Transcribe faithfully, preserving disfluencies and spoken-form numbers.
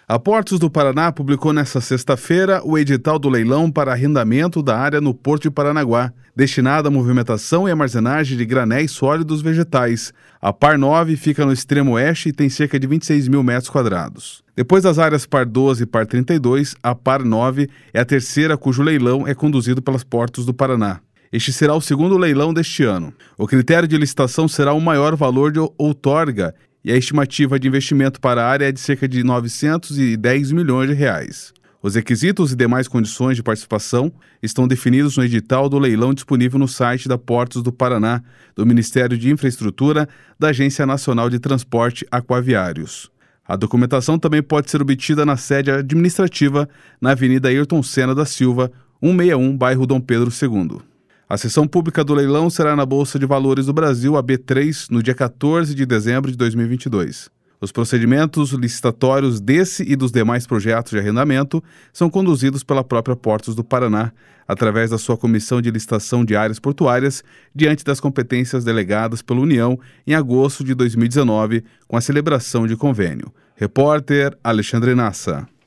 A Portos do Paraná publicou nesta sexta-feira o edital do leilão para arrendamento da área no Porto de Paranaguá, destinada à movimentação e armazenagem de granéis sólidos vegetais. A Par nove fica no extremo oeste e tem cerca de vinte e seis mil metros quadrados. Depois das áreas Par doze e Par trinta e dois, a Par nove é a terceira cujo leilão é conduzido pelas Portos do Paraná. Este será o segundo leilão deste ano. O critério de licitação será o maior valor de outorga e a estimativa de investimento para a área é de cerca de novecentos e dez milhões de reais. Os requisitos e demais condições de participação estão definidos no edital do leilão disponível no site da Portos do Paraná, do Ministério de Infraestrutura, da Agência Nacional de Transporte Aquaviários. A documentação também pode ser obtida na sede administrativa, na Avenida Ayrton Senna da Silva, cento e sessenta e um, bairro Dom Pedro segundo. A sessão pública do leilão será na Bolsa de Valores do Brasil, a B três, no dia quatorze de dezembro de dois mil e vinte e dois. Os procedimentos licitatórios desse e dos demais projetos de arrendamento são conduzidos pela própria Portos do Paraná, através da sua Comissão de Licitação de Áreas Portuárias, diante das competências delegadas pela União em agosto de dois mil e dezenove, com a celebração de convênio. Repórter Alexandre Nassa.